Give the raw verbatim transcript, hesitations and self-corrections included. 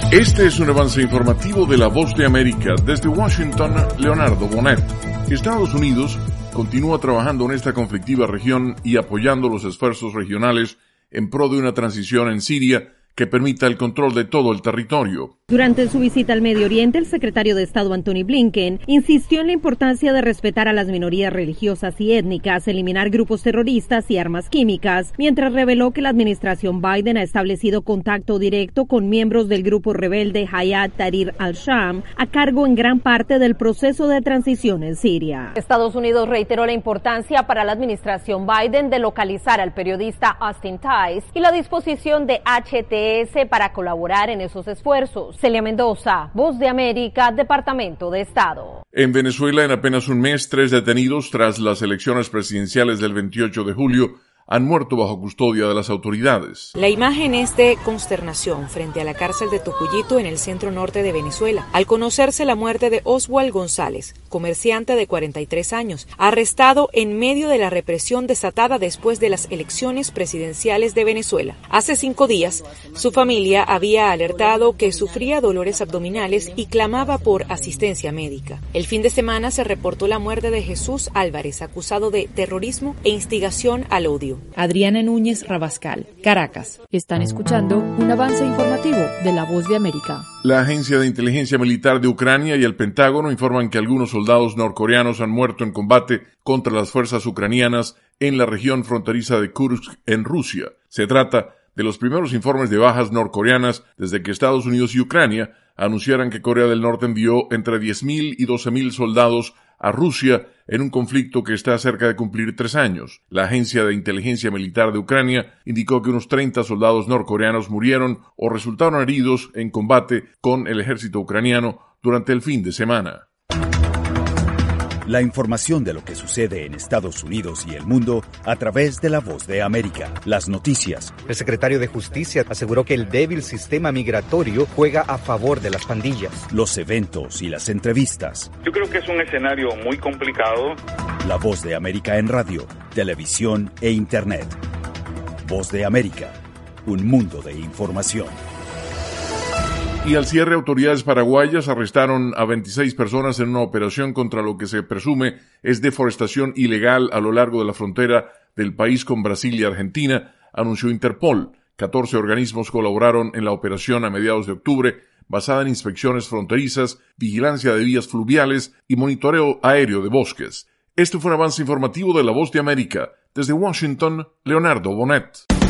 Este es un avance informativo de La Voz de América. Desde Washington, Leonardo Bonet. Estados Unidos continúa trabajando en esta conflictiva región y apoyando los esfuerzos regionales en pro de una transición en Siria que permita el control de todo el territorio. Durante su visita al Medio Oriente, el secretario de Estado Antony Blinken insistió en la importancia de respetar a las minorías religiosas y étnicas, eliminar grupos terroristas y armas químicas, mientras reveló que la administración Biden ha establecido contacto directo con miembros del grupo rebelde Hayat Tahrir al-Sham, a cargo en gran parte del proceso de transición en Siria. Estados Unidos reiteró la importancia para la administración Biden de localizar al periodista Austin Tice y la disposición de H T S para colaborar en esos esfuerzos. Celia Mendoza, Voz de América, Departamento de Estado. En Venezuela, en apenas un mes, tres detenidos tras las elecciones presidenciales del veintiocho de julio han muerto bajo custodia de las autoridades. La imagen es de consternación frente a la cárcel de Tocuyito en el centro norte de Venezuela, al conocerse la muerte de Oswald González, comerciante de cuarenta y tres años, arrestado en medio de la represión desatada después de las elecciones presidenciales de Venezuela. Hace cinco días, su familia había alertado que sufría dolores abdominales y clamaba por asistencia médica. El fin de semana se reportó la muerte de Jesús Álvarez, acusado de terrorismo e instigación al odio. Adriana Núñez Rabascal, Caracas. Están escuchando un avance informativo de La Voz de América. La Agencia de Inteligencia Militar de Ucrania y el Pentágono informan que algunos soldados norcoreanos han muerto en combate contra las fuerzas ucranianas en la región fronteriza de Kursk, en Rusia. Se trata de los primeros informes de bajas norcoreanas desde que Estados Unidos y Ucrania anunciaran que Corea del Norte envió entre diez mil y doce mil soldados a Rusia en un conflicto que está cerca de cumplir tres años. La Agencia de Inteligencia Militar de Ucrania indicó que unos treinta soldados norcoreanos murieron o resultaron heridos en combate con el ejército ucraniano durante el fin de semana. La información de lo que sucede en Estados Unidos y el mundo a través de La Voz de América. Las noticias. El secretario de Justicia aseguró que el débil sistema migratorio juega a favor de las pandillas. Los eventos y las entrevistas. Yo creo que es un escenario muy complicado. La Voz de América en radio, televisión e Internet. Voz de América, un mundo de información. Y al cierre, autoridades paraguayas arrestaron a veintiséis personas en una operación contra lo que se presume es deforestación ilegal a lo largo de la frontera del país con Brasil y Argentina, anunció Interpol. catorce organismos colaboraron en la operación a mediados de octubre, basada en inspecciones fronterizas, vigilancia de vías fluviales y monitoreo aéreo de bosques. Este fue un avance informativo de La Voz de América. Desde Washington, Leonardo Bonet.